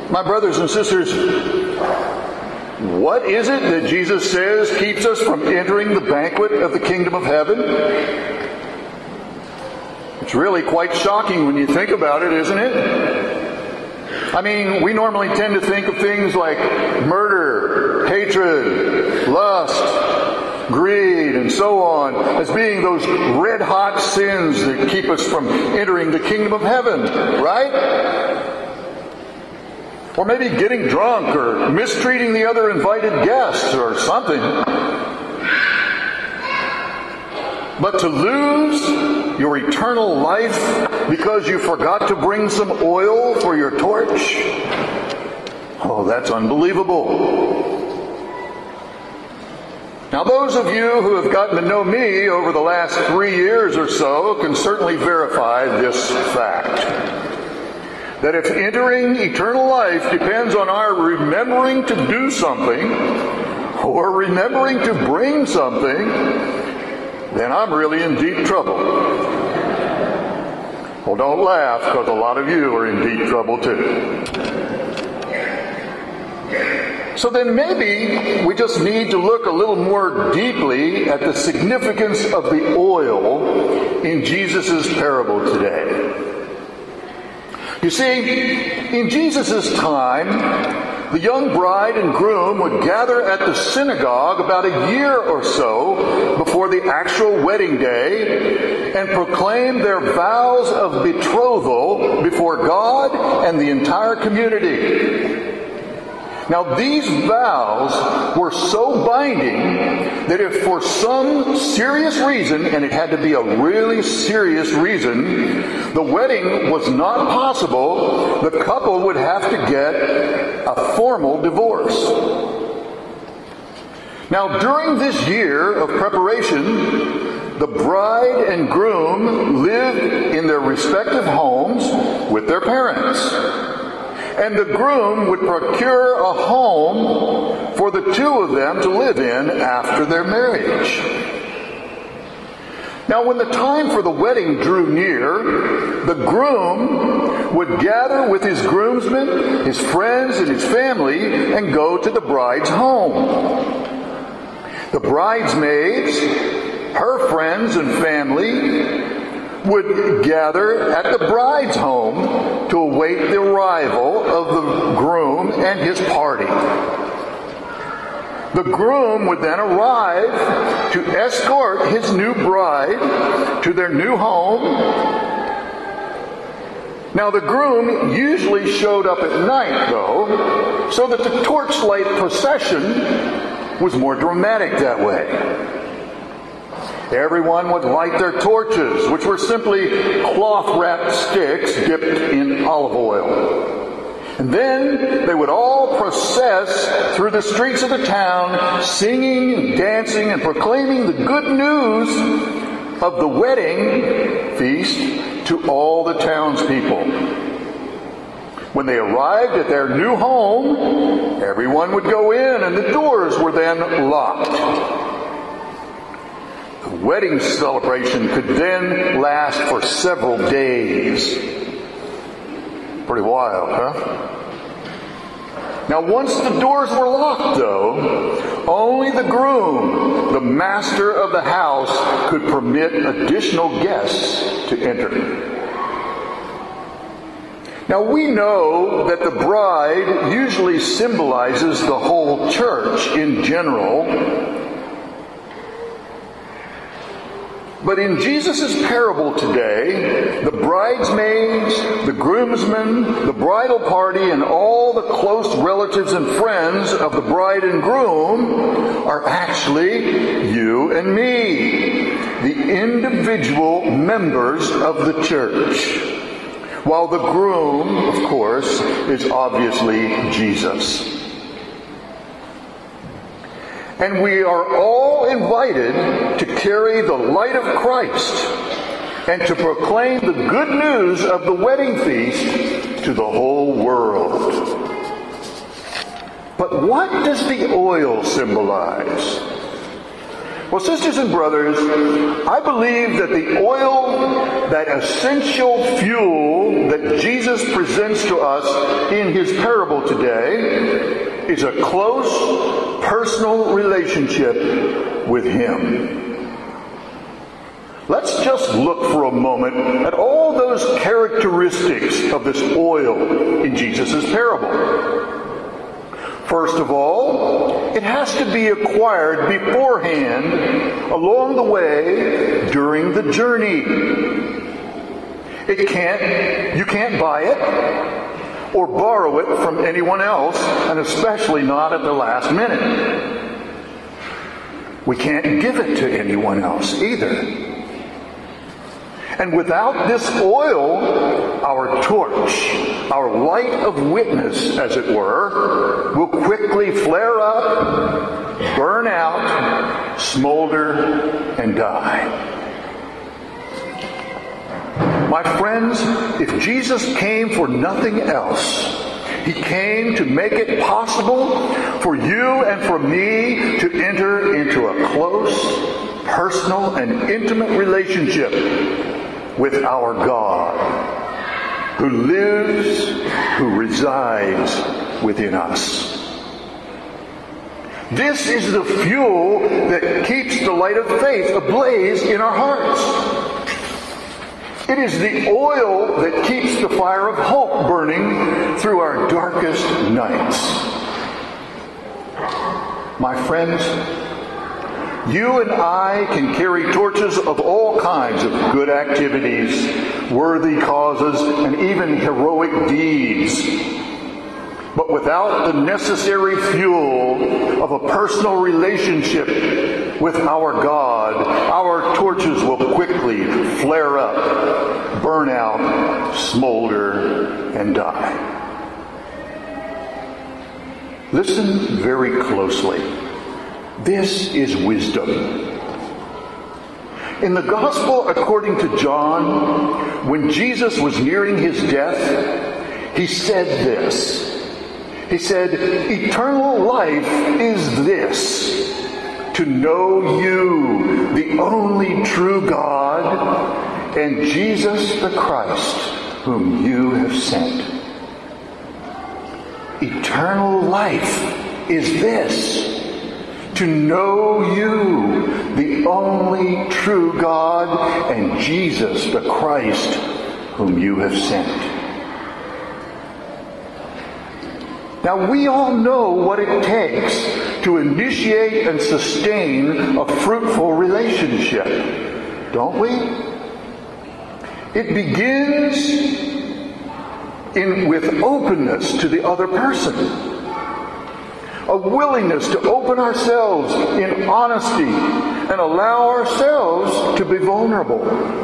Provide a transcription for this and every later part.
My brothers and sisters, what is it that Jesus says keeps us from entering the banquet of the kingdom of heaven? It's really quite shocking when you think about it, isn't it? I mean, we normally tend to think of things like murder, hatred, lust, greed, and so on as being those red-hot sins that keep us from entering the kingdom of heaven, right? Or maybe getting drunk or mistreating the other invited guests or something. But to lose your eternal life because you forgot to bring some oil for your torch? Oh, that's unbelievable. Now, those of you who have gotten to know me over the last 3 years or so can certainly verify this fact. That if entering eternal life depends on our remembering to do something or remembering to bring something, then I'm really in deep trouble. Well, don't laugh, because a lot of you are in deep trouble too. So then maybe we just need to look a little more deeply at the significance of the oil in Jesus' parable today. You see, in Jesus' time, the young bride and groom would gather at the synagogue about a year or so before the actual wedding day and proclaim their vows of betrothal before God and the entire community. Now, these vows were so binding that if for some serious reason, and it had to be a really serious reason, the wedding was not possible, the couple would have to get a formal divorce. Now, during this year of preparation, the bride and groom lived in their respective homes with their parents. And the groom would procure a home for the two of them to live in after their marriage. Now, when the time for the wedding drew near, the groom would gather with his groomsmen, his friends, and his family and go to the bride's home. The bridesmaids, her friends and family, would gather at the bride's home to await the arrival of the groom and his party. The groom would then arrive to escort his new bride to their new home. Now, the groom usually showed up at night, though, so that the torchlight procession was more dramatic that way. Everyone would light their torches, which were simply cloth-wrapped sticks dipped in olive oil. And then they would all process through the streets of the town, singing, dancing, and proclaiming the good news of the wedding feast to all the townspeople. When they arrived at their new home, everyone would go in, and the doors were then locked. The wedding celebration could then last for several days. Pretty wild, huh? Now, once the doors were locked, though, only the groom, the master of the house, could permit additional guests to enter. Now, we know that the bride usually symbolizes the whole church in general. But in Jesus' parable today, the bridesmaids, the groomsmen, the bridal party, and all the close relatives and friends of the bride and groom are actually you and me, the individual members of the church. While the groom, of course, is obviously Jesus. And we are all invited to carry the light of Christ and to proclaim the good news of the wedding feast to the whole world. But what does the oil symbolize? Well, sisters and brothers, I believe that the oil that essential fuel that Jesus presents to us in his parable today is a close, personal relationship with him. Let's just look for a moment at all those characteristics of this oil in Jesus' parable. First of all, it has to be acquired beforehand, along the way, during the journey. You can't buy it or borrow it from anyone else, and especially not at the last minute. We can't give it to anyone else either. And without this oil, our torch, our light of witness, as it were, will quickly flare up, burn out, smolder, and die. My friends, if Jesus came for nothing else, he came to make it possible for you and for me to enter into a close, personal, and intimate relationship with our God, who lives, who resides within us. This is the fuel that keeps the light of faith ablaze in our hearts. It is the oil that keeps the fire of hope burning through our darkest nights. My friends, you and I can carry torches of all kinds of good activities, worthy causes, and even heroic deeds. But without the necessary fuel of a personal relationship with our God, our torches will quickly flare up, burn out, smolder, and die. Listen very closely. This is wisdom. In the Gospel according to John, when Jesus was nearing his death, he said this. He said, "Eternal life is this, to know you, the only true God, and Jesus the Christ, whom you have sent." Eternal life is this, to know you, the only true God, and Jesus the Christ, whom you have sent. Now, we all know what it takes to initiate and sustain a fruitful relationship, don't we? It begins with openness to the other person. A willingness to open ourselves in honesty and allow ourselves to be vulnerable.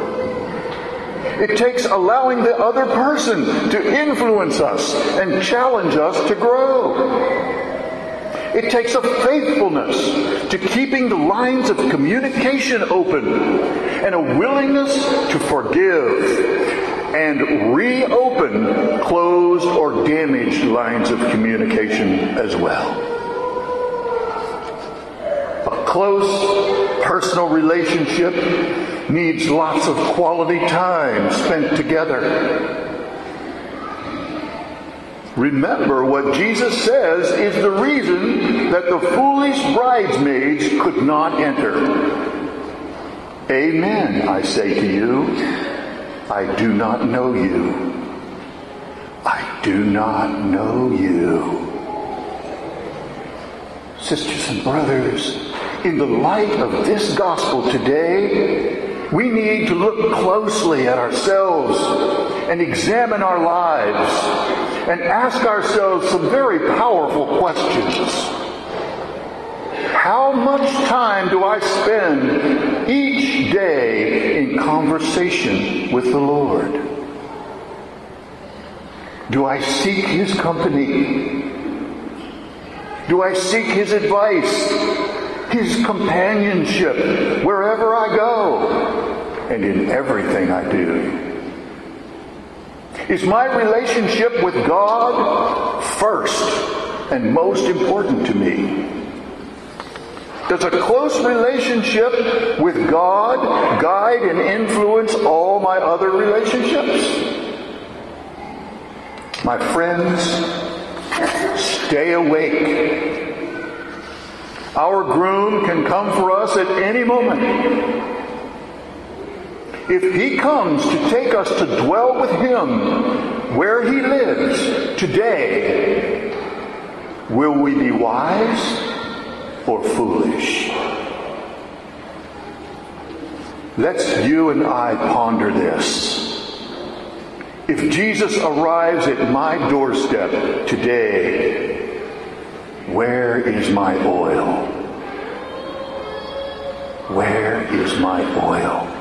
It takes allowing the other person to influence us and challenge us to grow. It takes a faithfulness to keeping the lines of communication open and a willingness to forgive and reopen closed or damaged lines of communication as well. A close personal relationship needs lots of quality time spent together. Remember what Jesus says is the reason that the foolish bridesmaids could not enter. Amen, I say to you, I do not know you. I do not know you. Sisters and brothers, in the light of this gospel today, we need to look closely at ourselves and examine our lives and ask ourselves some very powerful questions. How much time do I spend each day in conversation with the Lord? Do I seek His company? Do I seek His advice, His companionship wherever I go and in everything I do? Is my relationship with God first and most important to me? Does a close relationship with God guide and influence all my other relationships? My friends, stay awake. Our groom can come for us at any moment. If he comes to take us to dwell with him where he lives today, will we be wise or foolish? Let's you and I ponder this. If Jesus arrives at my doorstep today, where is my oil? Where is my oil?